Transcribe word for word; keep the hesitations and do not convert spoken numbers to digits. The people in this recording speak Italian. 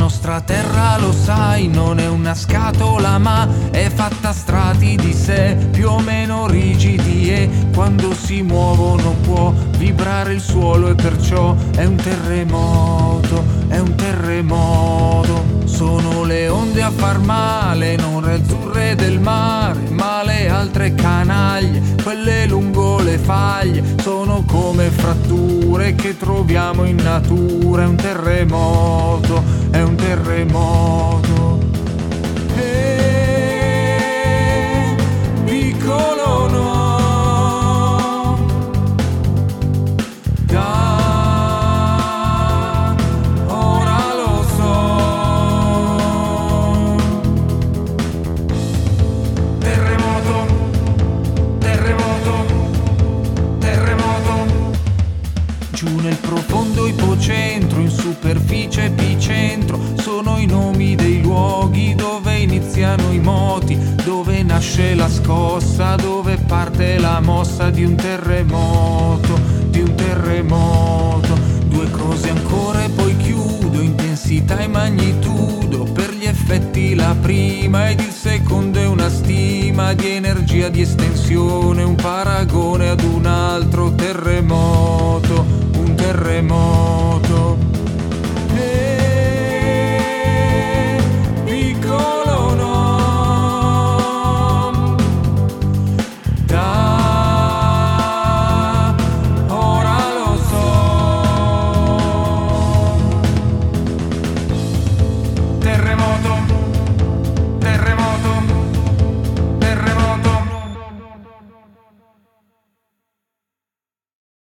nostra terra, lo sai, non è una scatola ma è fatta a strati di sé, più o meno rigidi, e quando si muovono può vibrare il suolo e perciò è un terremoto, è un terremoto. Sono le onde a far male, non le azzurre del mare, ma le altre canaglie, quelle lungo le faglie, sono come fratture che troviamo in natura. È un terremoto, è un terremoto. E piccolo no, da ora lo so. Terremoto, terremoto, terremoto. Giù nel profondo ipocentro, in superficie epicentro, sono i nomi dei luoghi dove iniziano i moti, dove nasce la scossa, dove parte la mossa di un terremoto, di un terremoto. Due cose ancora e poi chiudo, intensità e magnitudo, per gli effetti la prima ed il secondo è una stima di energia, di estensione, un paragone ad un altro terremoto, un terremoto. E piccolo no, da ora lo so. Terremoto.